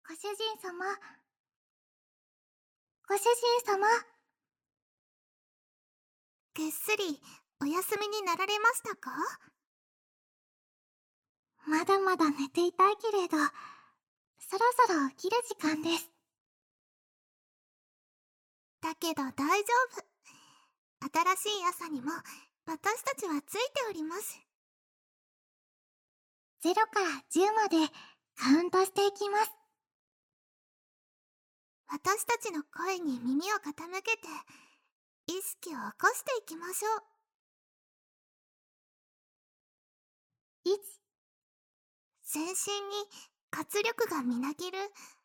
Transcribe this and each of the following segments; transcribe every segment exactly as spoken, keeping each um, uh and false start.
ご主人様、ご主人様。 ぐっすりお休みになられましたか？ まだまだ寝ていたいけれど、そろそろ起きる時間です。 だけど大丈夫。新しい朝にも私たちはついております。 ゼロからじゅうまでカウントしていきます。 私たちの声に耳を傾けて意識を起こしていきましょう。 いち、 全身に活力がみなぎる。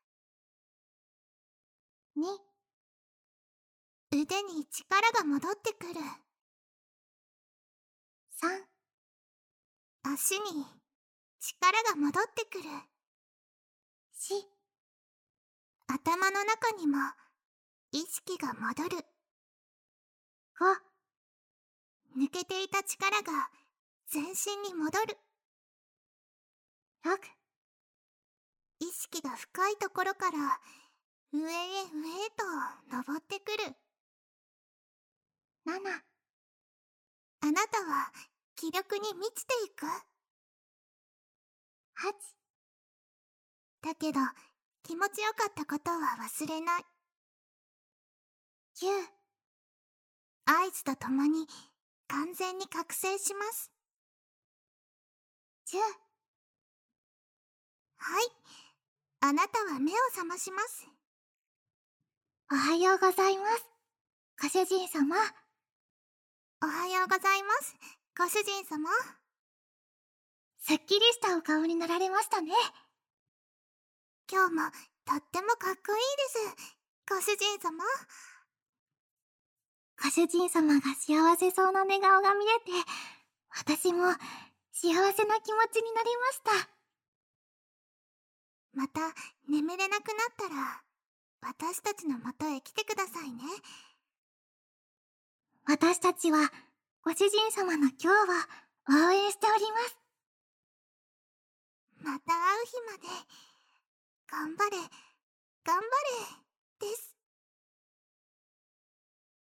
に、 腕に力が戻ってくる。 さん、 足に力が戻ってくる。 よん、 頭の中にも意識が戻る。 ご、 抜けていた力が全身に戻る。 ろく、 意識が深いところから上へ上へと登ってくる。 なな、 あなたは気力に満ちていく。 はち、 だけど気持ちよかったことは忘れない。 きゅう、 合図とともに完全に覚醒します。 じゅう。 はい、あなたは目を覚まします。 おはようございます、ご主人様。 おはようございます、ご主人様。 すっきりしたお顔になられましたね。 今日もとってもかっこいいです、ご主人様。 ご主人様が幸せそうな寝顔が見れて、私も幸せな気持ちになりました。 また眠れなくなったら私たちの元へ来てくださいね。 私たちはご主人様の今日は応援しております。 また会う日まで頑張れ頑張れです。